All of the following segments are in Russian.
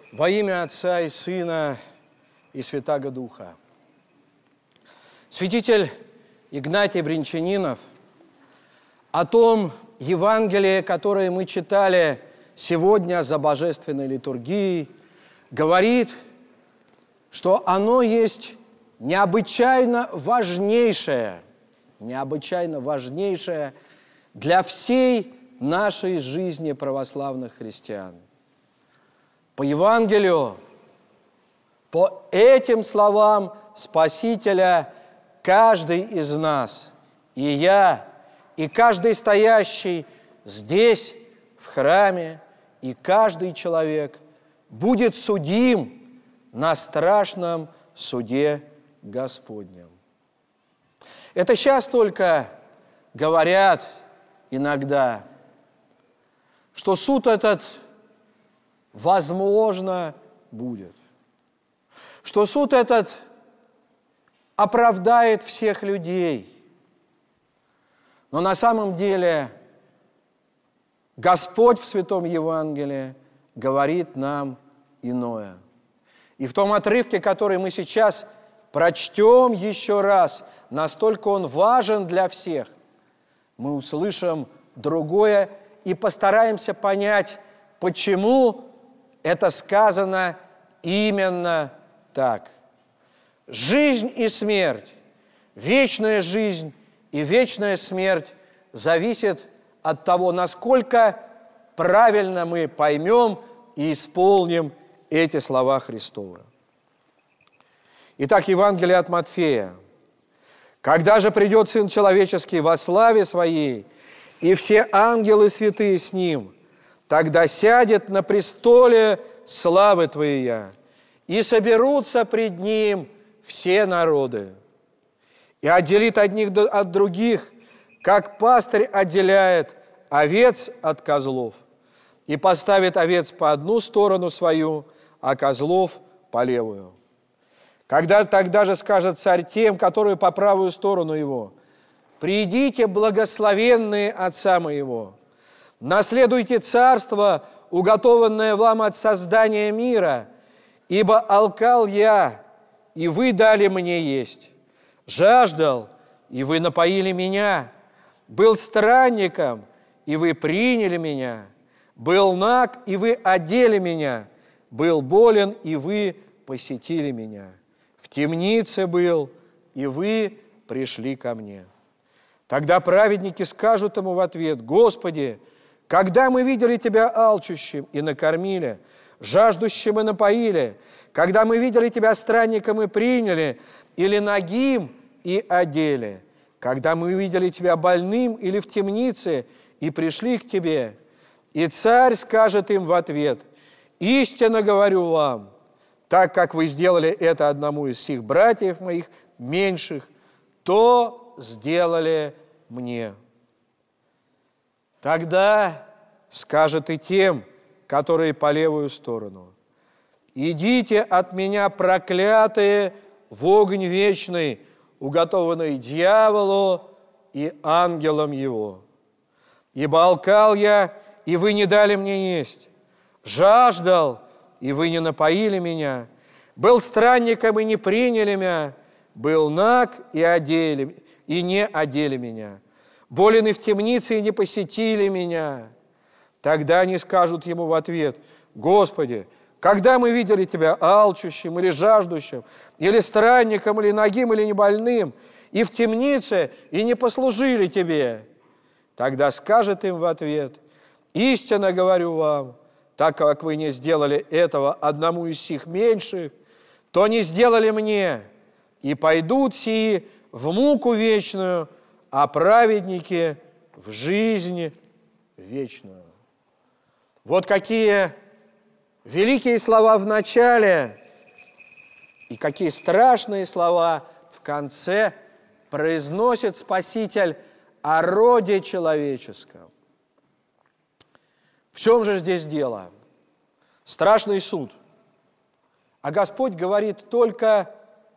Во имя Отца и Сына и Святаго Духа. Святитель Игнатий Брянчанинов о том Евангелии, которое мы читали сегодня за Божественной литургией, говорит, что оно есть необычайно важнейшее для всей нашей жизни православных христиан. По Евангелию, по этим словам Спасителя, каждый из нас, и я, и каждый стоящий здесь, в храме, и каждый человек будет судим на страшном суде Господнем. Это сейчас только говорят иногда, что суд этот возможно будет, что суд этот оправдает всех людей. Но на самом деле Господь в Святом Евангелии говорит нам иное. И в том отрывке, который мы сейчас прочтем еще раз, настолько он важен для всех, мы услышим другое и постараемся понять, почему это сказано именно так. Жизнь и смерть, вечная жизнь и вечная смерть зависит от того, насколько правильно мы поймем и исполним эти слова Христовы. Итак, Евангелие от Матфея. «Когда же придет Сын Человеческий во славе Своей, и все ангелы святые с Ним, тогда сядет на престоле славы Твоей, и соберутся пред Ним все народы, и отделит одних от других, как пастырь отделяет овец от козлов, и поставит овец по одну сторону свою, а козлов по левую. Когда тогда же скажет царь тем, которые по правую сторону его: придите, благословенные Отца моего, наследуйте царство, уготованное вам от создания мира, ибо алкал я, и вы дали мне есть, жаждал, и вы напоили меня, был странником, и вы приняли меня, был наг, и вы одели меня, был болен, и вы посетили меня, в темнице был, и вы пришли ко мне. Тогда праведники скажут ему в ответ: Господи, когда мы видели Тебя алчущим и накормили, жаждущим и напоили, когда мы видели Тебя странником и приняли, или нагим и одели, когда мы видели Тебя больным или в темнице и пришли к Тебе. И царь скажет им в ответ: истинно говорю вам, так как вы сделали это одному из сих братьев моих меньших, то сделали мне. Тогда скажет и тем, которые по левую сторону: идите от меня, проклятые, в огонь вечный, уготованный дьяволу и ангелам его. Ибо алкал я, и вы не дали мне есть, жаждал, и вы не напоили меня, был странником, и не приняли меня, был наг, и не одели меня, болен и в темнице, и не посетили меня. Тогда они скажут ему в ответ: Господи, когда мы видели Тебя алчущим или жаждущим, или странником, или нагим, или небольным, и в темнице, и не послужили Тебе? Тогда скажет им в ответ: истинно говорю вам, так как вы не сделали этого одному из сих меньших, то не сделали мне, и пойдут сии в муку вечную, а праведники в жизнь вечную». Вот какие великие слова в начале и какие страшные слова в конце произносит Спаситель о роде человеческом. В чем же здесь дело? Страшный суд. А Господь говорит только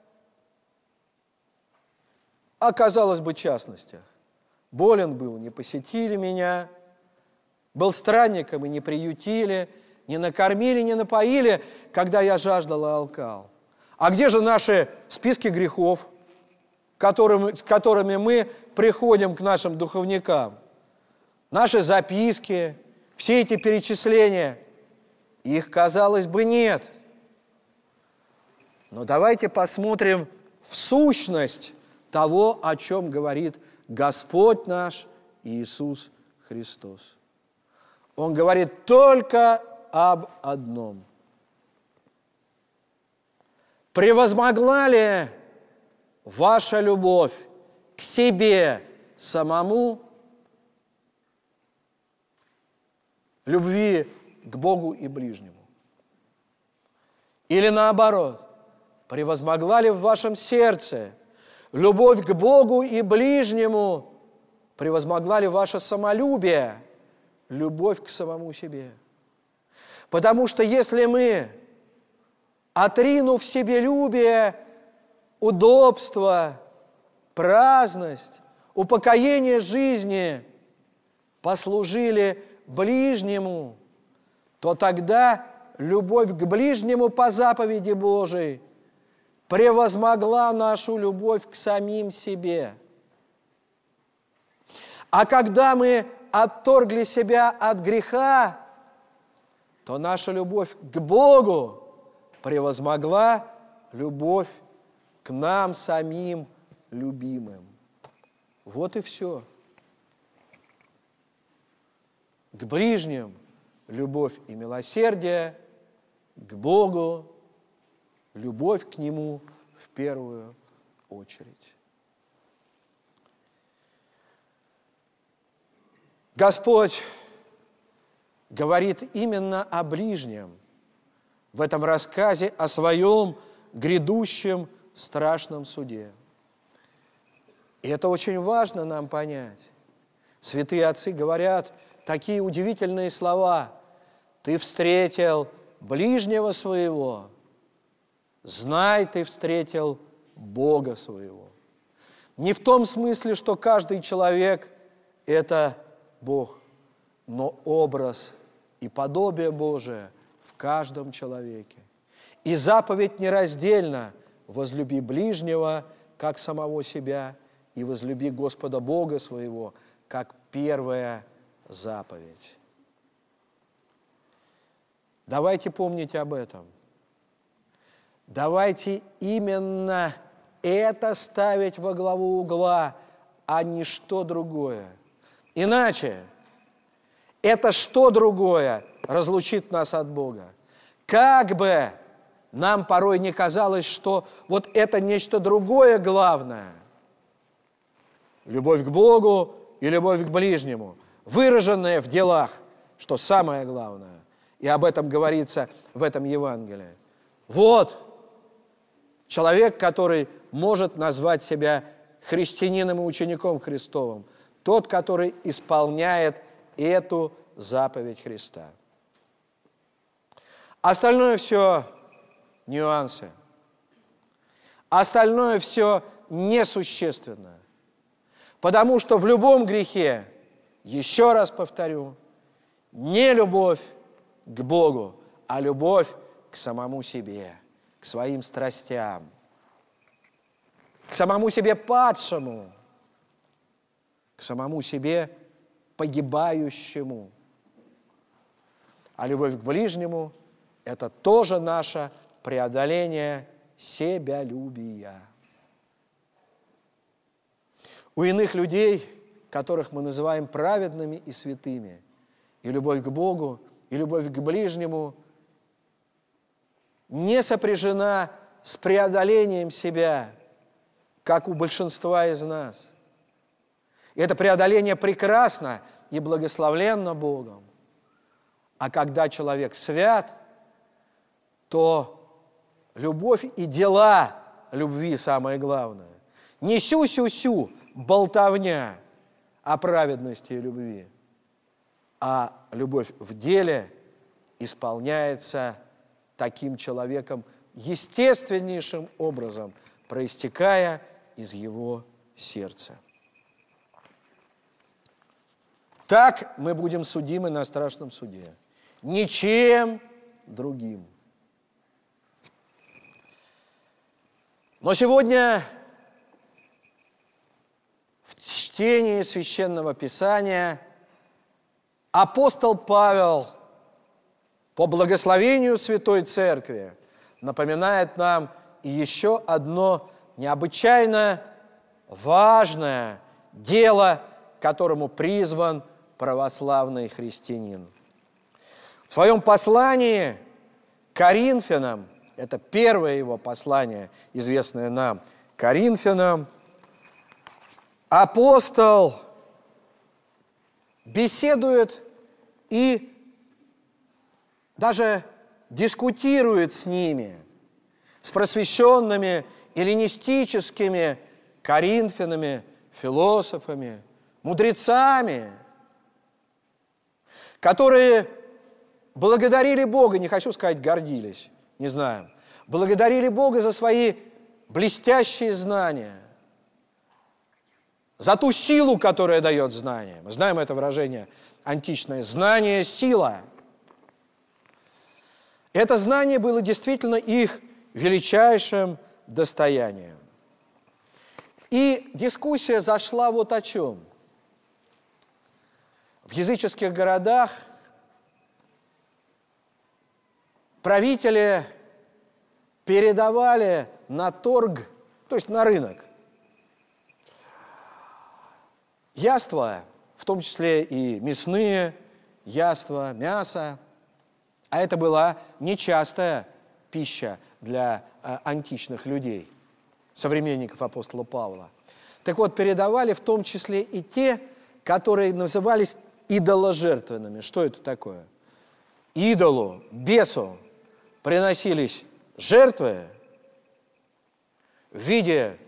о, казалось бы, частностях. Болен был, не посетили меня, был странником и не приютили, не накормили, не напоили, когда я жаждал и алкал. А где же наши списки грехов, с которыми мы приходим к нашим духовникам? Наши записки, все эти перечисления, их, казалось бы, нет. Но давайте посмотрим в сущность того, о чем говорит Господь наш Иисус Христос. Он говорит только об одном. Превозмогла ли ваша любовь к себе самому любви к Богу и ближнему? Или наоборот, превозмогла ли в вашем сердце любовь к Богу и ближнему, превозмогла ли ваше самолюбие, любовь к самому себе? Потому что если мы, отринув себелюбие, удобство, праздность, упокоение жизни, послужили ближнему, то тогда любовь к ближнему по заповеди Божией превозмогла нашу любовь к самим себе. А когда мы отторгли себя от греха, то наша любовь к Богу превозмогла любовь к нам самим любимым. Вот и все. К ближним любовь и милосердие, к Богу любовь к Нему в первую очередь. Господь говорит именно о ближнем в этом рассказе о своем грядущем страшном суде. И это очень важно нам понять. Святые отцы говорят такие удивительные слова: «Ты встретил ближнего своего, знай, ты встретил Бога своего». Не в том смысле, что каждый человек – это Бог, но образ и подобие Божие в каждом человеке. И заповедь нераздельна: возлюби ближнего, как самого себя, и возлюби Господа Бога своего, как первая заповедь. Давайте помнить об этом. Давайте именно это ставить во главу угла, а не что другое. Иначе это что другое разлучит нас от Бога. Как бы нам порой не казалось, что вот это нечто другое главное. Любовь к Богу и любовь к ближнему, выраженная в делах, что самое главное. И об этом говорится в этом Евангелии. Вот человек, который может назвать себя христианином и учеником Христовым, тот, который исполняет эту заповедь Христа. Остальное все нюансы. Остальное все несущественно. Потому что в любом грехе, еще раз повторю, не любовь к Богу, а любовь к самому себе, к своим страстям, к самому себе падшему, к самому себе погибающему. А любовь к ближнему – это тоже наше преодоление себялюбия. У иных людей, которых мы называем праведными и святыми, и любовь к Богу, и любовь к ближнему не сопряжена с преодолением себя, как у большинства из нас. И это преодоление прекрасно и благословленно Богом. А когда человек свят, то любовь и дела любви самое главное. Не сю-сю-сю, болтовня о праведности и любви, а любовь в деле исполняется таким человеком естественнейшим образом, проистекая из его сердца. Так мы будем судимы на страшном суде. Ничем другим. Но сегодня в чтении Священного Писания апостол Павел по благословению Святой Церкви напоминает нам еще одно необычайно важное дело, к которому призван православный христианин. В своем послании к Коринфянам, это первое его послание, известное нам, Коринфянам, апостол беседует и даже дискутирует с ними, с просвещенными эллинистическими коринфянами, философами, мудрецами, которые благодарили Бога, не хочу сказать гордились, не знаю, благодарили Бога за свои блестящие знания, за ту силу, которая дает знание. Мы знаем это выражение античное «знание – сила». Это знание было действительно их величайшим достоянием. И дискуссия зашла вот о чем. В языческих городах правители передавали на торг, то есть на рынок, яства, в том числе и мясные яства, мясо. А это была нечастая пища для античных людей, современников апостола Павла. Так вот, передавали в том числе и те, которые назывались идоложертвенными. Что это такое? Идолу, бесу приносились жертвы в виде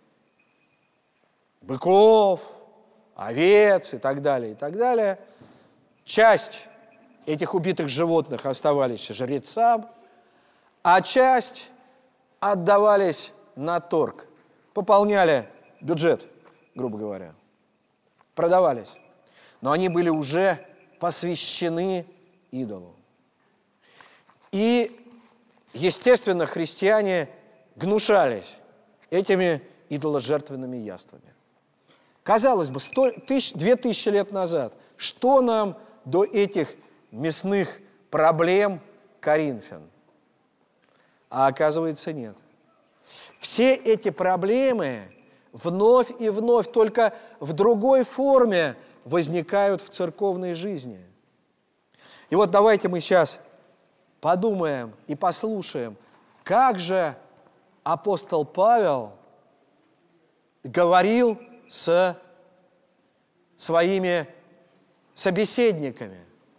быков, овец и так далее, и так далее. Часть этих убитых животных оставались жрецам, а часть отдавались на торг, пополняли бюджет, грубо говоря, продавались. Но они были уже посвящены идолу. И, естественно, христиане гнушались этими идоложертвенными яствами. Казалось бы, 2000 лет назад, что нам до этих мясных проблем коринфян? А оказывается, нет. Все эти проблемы вновь и вновь, только в другой форме возникают в церковной жизни. И вот давайте мы сейчас подумаем и послушаем, как же апостол Павел говорил с своими собеседниками.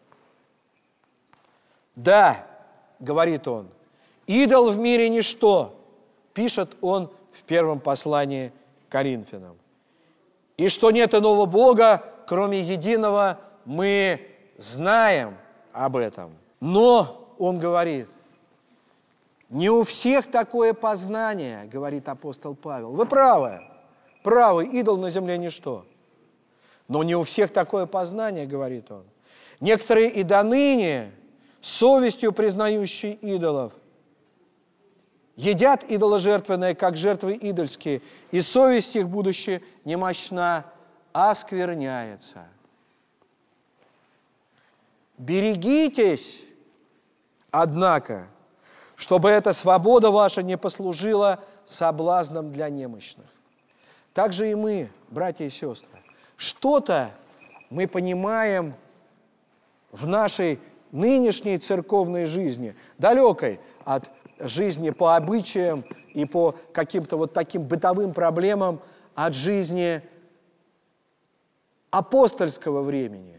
Да, говорит он, идол в мире ничто, пишет он в первом послании к Коринфянам. И что нет иного Бога, кроме единого, мы знаем об этом. Но, он говорит, не у всех такое познание, говорит апостол Павел. Вы правы, идол на земле ничто. Но не у всех такое познание, говорит он. Некоторые и до ныне, совестью признающие идолов, едят идоложертвенное, как жертвы идольские, и совесть их, будучи немощна, оскверняется. Берегитесь, однако, чтобы эта свобода ваша не послужила соблазном для немощных. Так же и мы, братья и сестры, что-то мы понимаем в нашей нынешней церковной жизни, далекой от жизни по обычаям и по каким-то вот таким бытовым проблемам, от жизни апостольского времени.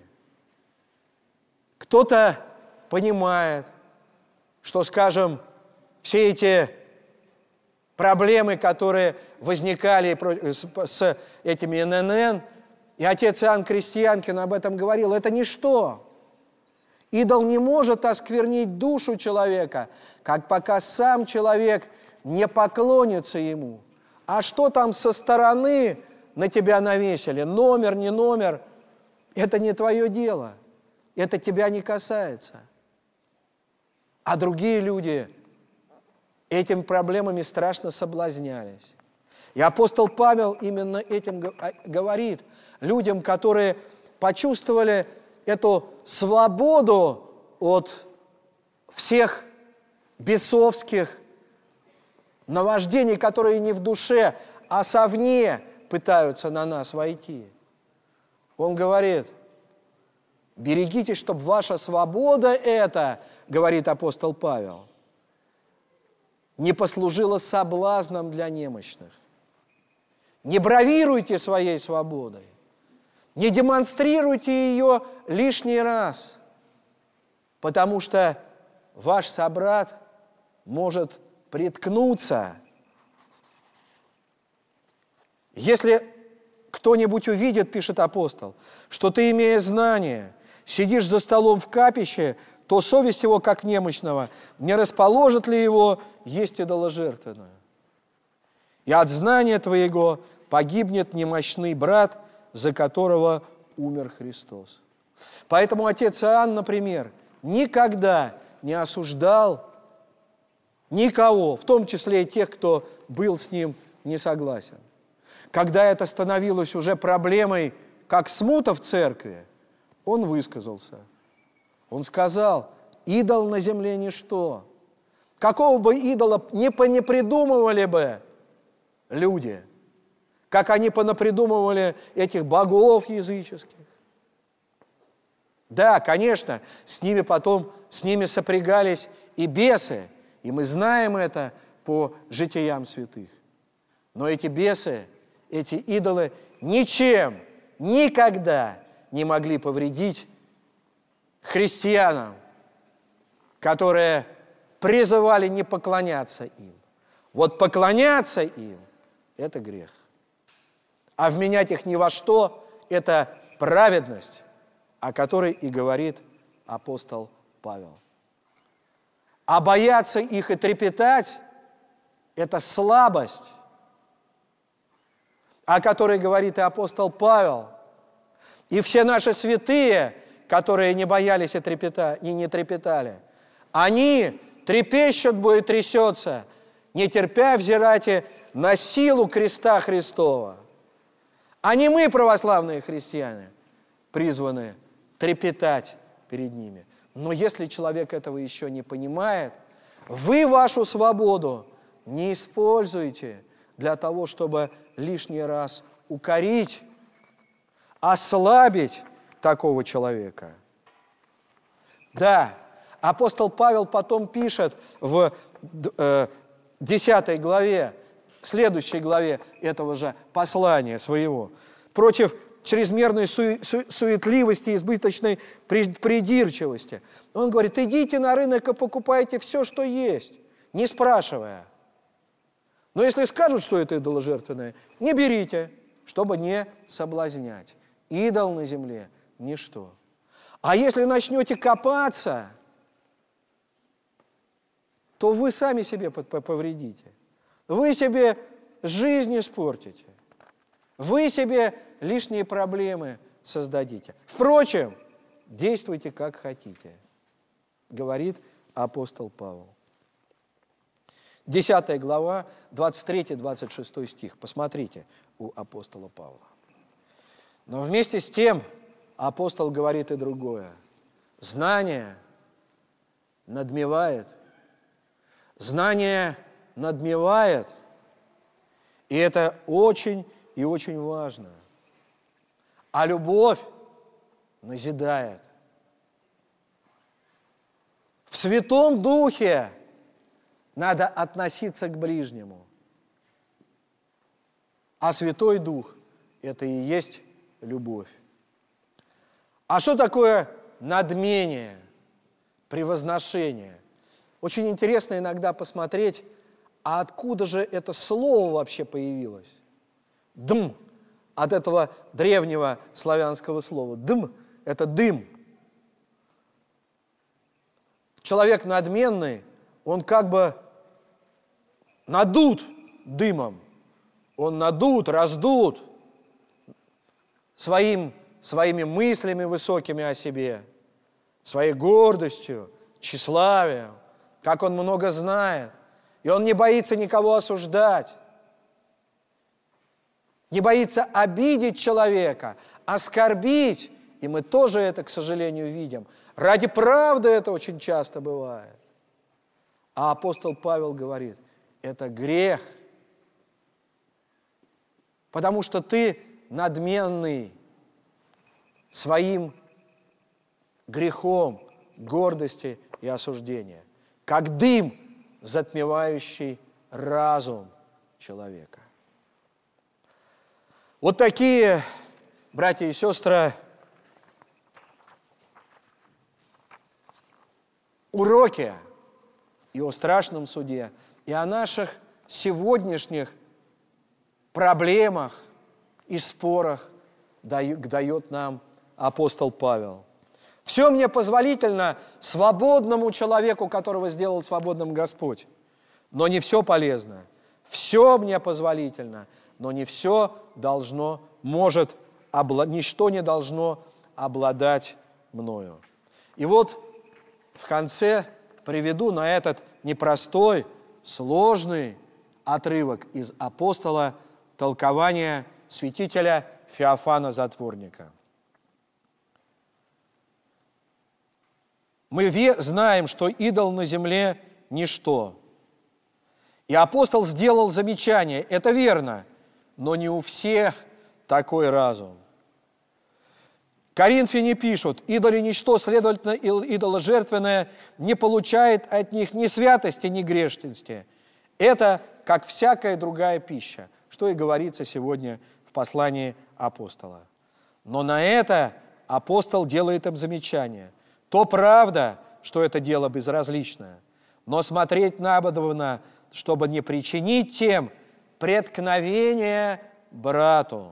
Кто-то понимает, что, скажем, все эти проблемы, которые возникали с этими ННН, и отец Иоанн Крестьянкин об этом говорил, это ничто. Идол не может осквернить душу человека, как пока сам человек не поклонится ему. А что там со стороны на тебя навесили, номер, не номер, это не твое дело, это тебя не касается. А другие люди этими проблемами страшно соблазнялись. И апостол Павел именно этим говорит людям, которые почувствовали эту свободу от всех бесовских наваждений, которые не в душе, а совне пытаются на нас войти. Он говорит: берегитесь, чтобы ваша свобода эта, говорит апостол Павел, не послужила соблазном для немощных. Не бравируйте своей свободой, не демонстрируйте ее лишний раз, потому что ваш собрат может приткнуться. Если кто-нибудь увидит, пишет апостол, что ты, имея знание, сидишь за столом в капище, то совесть его, как немощного, не расположит ли его есть идоложертвенную? И от знания твоего погибнет немощный брат, за которого умер Христос. Поэтому отец Иоанн, например, никогда не осуждал никого, в том числе и тех, кто был с ним не согласен. Когда это становилось уже проблемой, как смута в церкви, он высказался. Он сказал: идол на земле ничто. Какого бы идола не придумывали бы люди, как они понапридумывали этих богов языческих. Да, конечно, с ними сопрягались и бесы, и мы знаем это по житиям святых. Но эти бесы, эти идолы ничем, никогда не могли повредить христианам, которые призывали не поклоняться им. Вот поклоняться им – это грех. А вменять их ни во что – это праведность, о которой и говорит апостол Павел. А бояться их и трепетать – это слабость, о которой говорит и апостол Павел. И все наши святые, которые не боялись и не трепетали, они трепещут, будет трясется, не терпя взирайте на силу креста Христова. А не мы, православные христиане, призваны трепетать перед ними. Но если человек этого еще не понимает, вы вашу свободу не используете для того, чтобы лишний раз укорить, ослабить такого человека. Да, апостол Павел потом пишет в 10 главе, следующей главе этого же послания своего, против чрезмерной суетливости, избыточной придирчивости. Он говорит: идите на рынок и покупайте все, что есть, не спрашивая. Но если скажут, что это идоложертвенное, не берите, чтобы не соблазнять. Идол на земле – ничто. А если начнете копаться, то вы сами себе повредите. Вы себе жизнь испортите. Вы себе лишние проблемы создадите. Впрочем, действуйте как хотите, говорит апостол Павел. 10 глава, 23-26 стих. Посмотрите у апостола Павла. Но вместе с тем апостол говорит и другое. Знание надмевает. Знание надмевает. И это очень и очень важно. А любовь назидает. В Святом Духе надо относиться к ближнему. А Святой Дух – это и есть любовь. А что такое надмение, превозношение? Очень интересно иногда посмотреть, а откуда же это слово вообще появилось? Дм, от этого древнего славянского слова. Дм – это дым. Человек надменный, он как бы надут дымом. Он надут, раздут своими мыслями высокими о себе, своей гордостью, тщеславием. как он много знает. И он не боится никого осуждать, не боится обидеть человека, оскорбить. И мы тоже это, к сожалению, видим. Ради правды это очень часто бывает. А апостол Павел говорит, это грех, потому что ты надменный своим грехом, гордости и осуждения, как дым, затмевающий разум человека. Вот такие, братья и сестры, уроки и о страшном суде, и о наших сегодняшних проблемах и спорах дает нам апостол Павел. Все мне позволительно свободному человеку, которого сделал свободным Господь, но не все полезно. Все мне позволительно, но не все должно, ничто не должно обладать мною. И вот в конце приведу на этот непростой, сложный отрывок из апостола толкования святителя Феофана Затворника. Мы знаем, что идол на земле – ничто. И апостол сделал замечание, это верно, но не у всех такой разум. Коринфяне пишут, идолы ничто, следовательно, идоложертвенное не получает от них ни святости, ни грешности. Это как всякая другая пища, что и говорится сегодня в послании апостола. Но на это апостол делает им замечание. То правда, что это дело безразличное, но смотреть надобно, чтобы не причинить тем преткновение брату.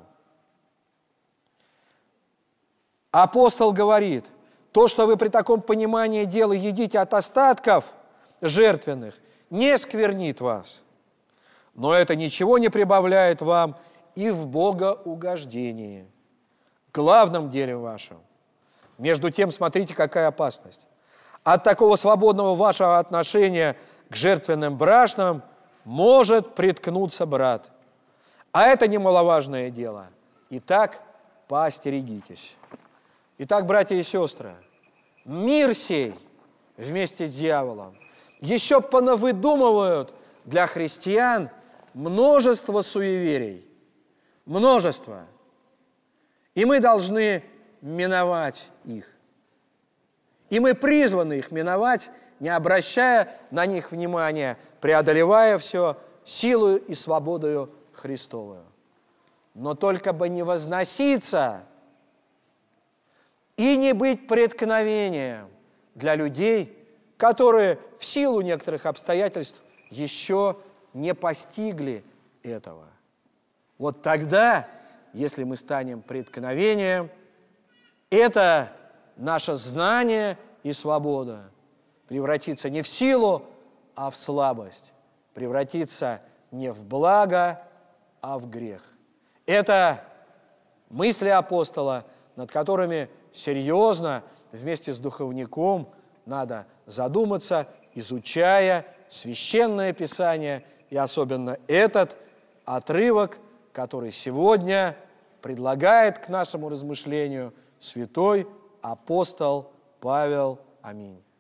Апостол говорит, то, что вы при таком понимании дела едите от остатков жертвенных, не сквернит вас, но это ничего не прибавляет вам и в богоугождении, главном деле вашем. Между тем, смотрите, какая опасность. От такого свободного вашего отношения к жертвенным брашнам может приткнуться брат. А это немаловажное дело. Итак, поостерегитесь. Итак, братья и сестры, мир сей вместе с дьяволом еще понавыдумывают для христиан множество суеверий. Множество. И мы должны миновать их. И мы призваны их миновать, не обращая на них внимания, преодолевая все силою и свободою Христовую. Но только бы не возноситься и не быть преткновением для людей, которые в силу некоторых обстоятельств еще не постигли этого. Вот тогда, если мы станем преткновением, это наше знание и свобода превратится не в силу, а в слабость, превратится не в благо, а в грех. Это мысли апостола, над которыми серьезно вместе с духовником надо задуматься, изучая Священное Писание и особенно этот отрывок, который сегодня предлагает к нашему размышлению святой апостол Павел. Аминь.